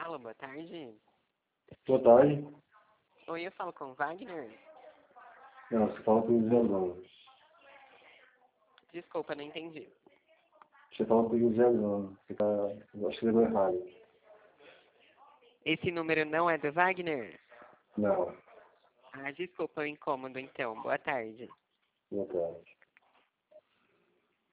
Alô, boa tarde. Boa tarde. Oi, eu falo com o Wagner. Não, você fala com o José Bruno. Desculpa, não entendi. Você fala com o José Bruno. Você tá escrevendo errado. Esse número não é do Wagner? Não. Ah, desculpa o incômodo então. Boa tarde. Boa tarde.